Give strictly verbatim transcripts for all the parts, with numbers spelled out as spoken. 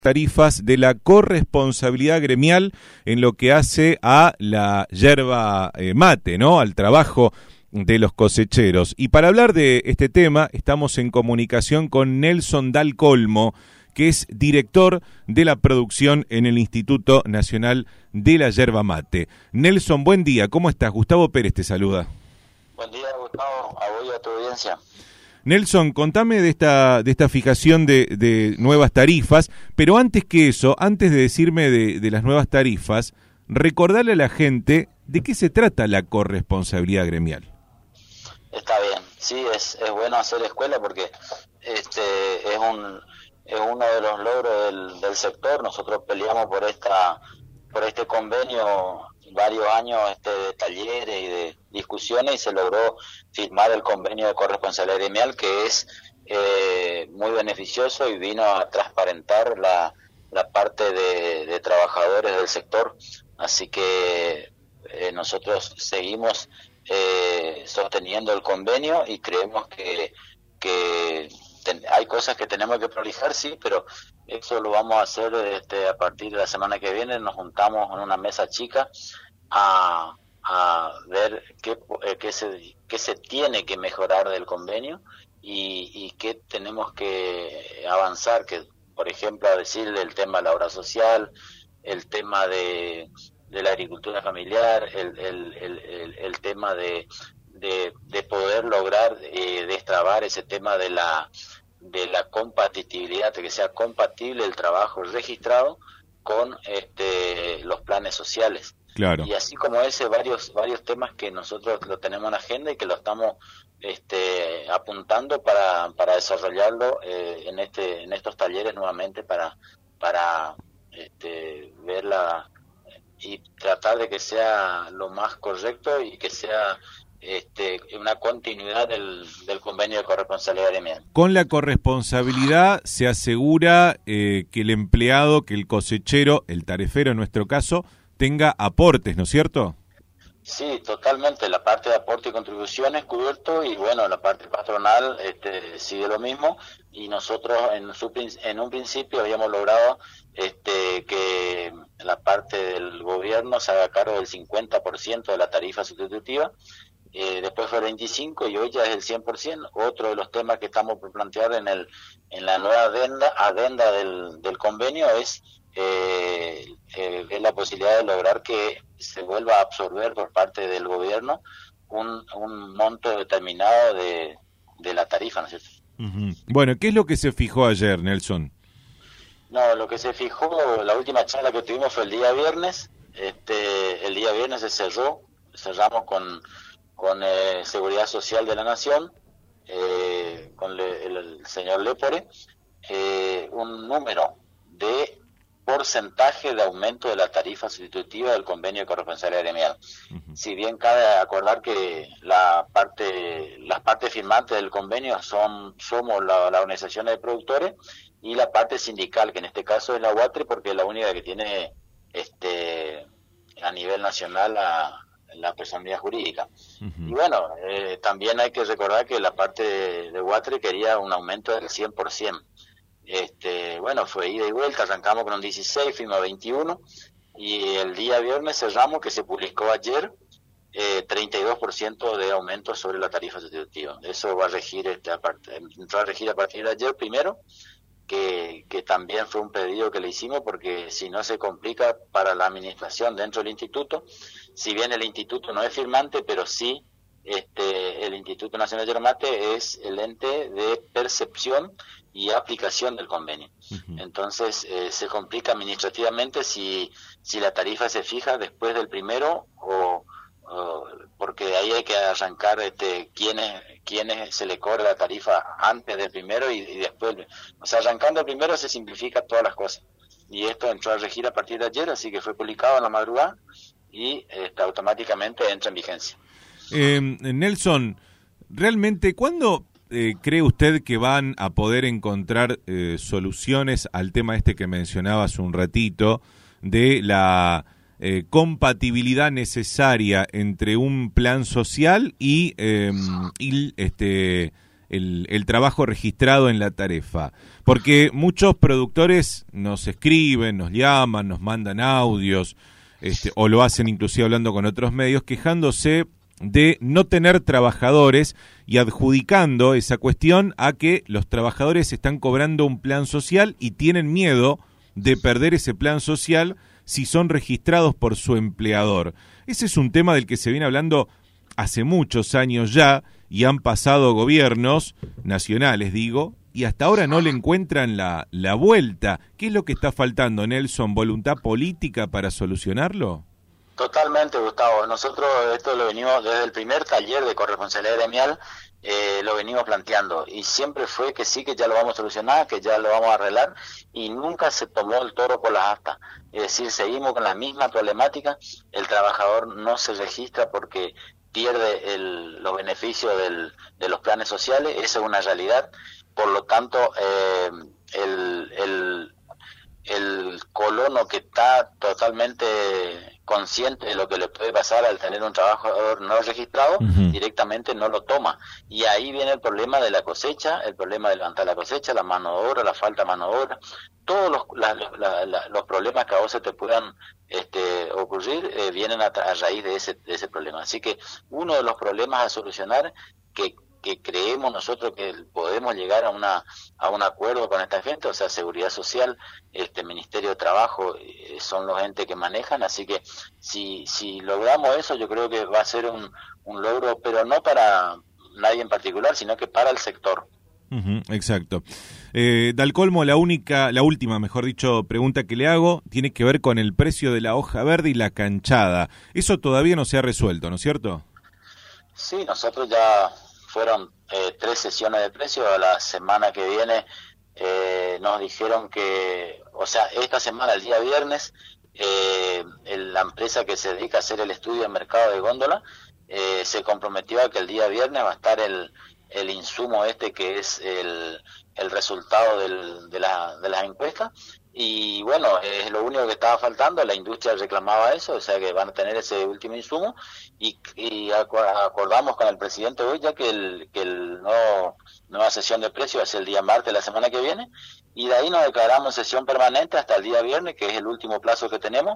tarifas de la corresponsabilidad gremial en lo que hace a la yerba eh, mate, ¿no? Al trabajo de los cosecheros. Y para hablar de este tema estamos en comunicación con Nelson Dal Colmo, que es director de la producción en el Instituto Nacional de la Yerba Mate. Nelson, buen día, ¿cómo estás? Gustavo Pérez te saluda. Buen día, Gustavo, a vos y a tu audiencia. Nelson, contame de esta de esta fijación de, de nuevas tarifas, pero antes que eso, antes de decirme de, de las nuevas tarifas, recordarle a la gente de qué se trata la corresponsabilidad gremial. Está bien, sí, es, es bueno hacer escuela porque este es un es uno de los logros del, del sector. Nosotros peleamos por esta por este convenio varios años este, de talleres y de discusiones y se logró firmar el convenio de corresponsabilidad gremial, que es eh, muy beneficioso y vino a transparentar la, la parte de, de trabajadores del sector. Así que eh, nosotros seguimos eh, sosteniendo el convenio y creemos que, que ten, hay cosas que tenemos que prolijar, sí, pero eso lo vamos a hacer este, a partir de la semana que viene. Nos juntamos en una mesa chica a, a ver qué, qué, se, qué se tiene que mejorar del convenio y, y qué tenemos que avanzar, que por ejemplo a decirle el tema de la obra social, el tema de, de la agricultura familiar, el, el, el, el, el tema de, de, de poder lograr eh, destrabar ese tema de la de la compatibilidad, de que sea compatible el trabajo registrado con este los planes sociales. Claro. Y así como ese, varios varios temas que nosotros lo tenemos en agenda y que lo estamos este apuntando para para desarrollarlo eh, en este en estos talleres nuevamente para para este verla y tratar de que sea lo más correcto y que sea este una continuidad del, del convenio de corresponsabilidad gremial. Con la corresponsabilidad se asegura eh, que el empleado, que el cosechero, el tarefero en nuestro caso, tenga aportes, ¿no es cierto? Sí, totalmente. La parte de aporte y contribuciones cubierto y bueno, la parte patronal este, sigue lo mismo y nosotros en, su, en un principio habíamos logrado este, que la parte del gobierno se haga cargo del cincuenta por ciento de la tarifa sustitutiva. Eh, después fue el veinticinco y hoy ya es el cien por ciento. Otro de los temas que estamos por plantear en el en la nueva adenda, adenda del, del convenio es, eh, eh, es la posibilidad de lograr que se vuelva a absorber por parte del gobierno un, un monto determinado de, de la tarifa, ¿no es cierto? Uh-huh. Bueno, ¿qué es lo que se fijó ayer, Nelson? No, lo que se fijó, la última charla que tuvimos fue el día viernes. Este, el día viernes se cerró, cerramos con con eh, Seguridad Social de la Nación, eh, con le, el, el señor Lepore, eh, un número de porcentaje de aumento de la tarifa sustitutiva del convenio de corresponsabilidad gremial. Uh-huh. Si bien cabe acordar que la parte, las partes firmantes del convenio son somos la, la organización de productores y la parte sindical, que en este caso es la UATRE, porque es la única que tiene este a nivel nacional la la personalidad jurídica. Uh-huh. Y bueno, eh, también hay que recordar que la parte de, de UATRE quería un aumento del cien por ciento. Este, bueno, fue ida y vuelta, arrancamos con un dieciséis, fuimos a veintiuno, y el día viernes cerramos, que se publicó ayer, eh, treinta y dos por ciento de aumento sobre la tarifa sustitutiva. Eso va a regir, este, a part- entró a regir a partir de ayer primero, que, que también fue un pedido que le hicimos porque si no se complica para la administración dentro del instituto. Si bien el instituto no es firmante, pero sí este, el Instituto Nacional de Yerba Mate es el ente de percepción y aplicación del convenio. Uh-huh. Entonces eh, se complica administrativamente si, si la tarifa se fija después del primero o, o porque ahí hay que arrancar este, quiénes, quiénes se le cobra la tarifa antes del primero y, y después. O sea, arrancando el primero se simplifica todas las cosas. Y esto entró a regir a partir de ayer, así que fue publicado en la madrugada y este, automáticamente entra en vigencia. Eh, Nelson, realmente, ¿cuándo eh, cree usted que van a poder encontrar eh, soluciones al tema este que mencionaba hace un ratito, de la eh, compatibilidad necesaria entre un plan social y, eh, y este el, el trabajo registrado en la tarifa? Porque muchos productores nos escriben, nos llaman, nos mandan audios, este, o lo hacen inclusive hablando con otros medios, quejándose de no tener trabajadores y adjudicando esa cuestión a que los trabajadores están cobrando un plan social y tienen miedo de perder ese plan social si son registrados por su empleador. Ese es un tema del que se viene hablando hace muchos años ya y han pasado gobiernos nacionales, digo, y hasta ahora no le encuentran la, la vuelta. ¿Qué es lo que está faltando, Nelson? ¿Voluntad política para solucionarlo? Totalmente, Gustavo. Nosotros esto lo venimos desde el primer taller de corresponsabilidad gremial, eh, lo venimos planteando y siempre fue que sí, que ya lo vamos a solucionar, que ya lo vamos a arreglar y nunca se tomó el toro por las astas. Es decir, seguimos con la misma problemática, el trabajador no se registra porque pierde el, los beneficios del, de los planes sociales, esa es una realidad. Por lo tanto, eh, el, el, el colono que está totalmente consciente de lo que le puede pasar al tener un trabajador no registrado, uh-huh. directamente no lo toma. Y ahí viene el problema de la cosecha, el problema de levantar la cosecha, la mano de obra, la falta de mano de obra, todos los, la, la, la, los problemas que a vos se te puedan este, ocurrir eh, vienen a, a raíz de ese, de ese problema. Así que uno de los problemas a solucionar que que creemos nosotros que podemos llegar a una a un acuerdo con esta gente, o sea, Seguridad Social, este Ministerio de Trabajo, eh, son los entes que manejan, así que si si logramos eso, yo creo que va a ser un, un logro, pero no para nadie en particular, sino que para el sector. Uh-huh, exacto. Eh, Dalcolmo, la única, la última, mejor dicho, pregunta que le hago tiene que ver con el precio de la hoja verde y la canchada. Eso todavía no se ha resuelto, ¿no es cierto? Sí, nosotros ya fueron eh, tres sesiones de precio. A la semana que viene eh, nos dijeron que, o sea, esta semana, el día viernes, eh, el, la empresa que se dedica a hacer el estudio de mercado de góndola eh, se comprometió a que el día viernes va a estar el, el insumo este que es el, el resultado del, de, la, de las encuestas. Y bueno, es lo único que estaba faltando, la industria reclamaba eso, o sea que van a tener ese último insumo y, y acordamos con el presidente hoy ya que el que el nuevo, nueva sesión de precios va a ser el día martes de la semana que viene y de ahí nos declaramos sesión permanente hasta el día viernes, que es el último plazo que tenemos,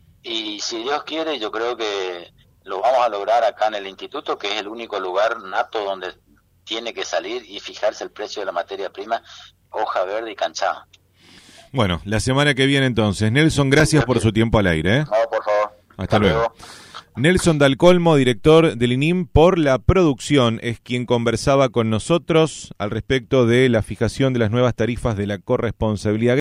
y si Dios quiere yo creo que lo vamos a lograr acá en el instituto, que es el único lugar nato donde tiene que salir y fijarse el precio de la materia prima, hoja verde y canchada. Bueno, la semana que viene entonces. Nelson, gracias por su tiempo al aire. ¿eh? No, por favor. Hasta, Hasta luego. luego. Nelson Dalcolmo, director del I N I M por la producción, es quien conversaba con nosotros al respecto de la fijación de las nuevas tarifas de la corresponsabilidad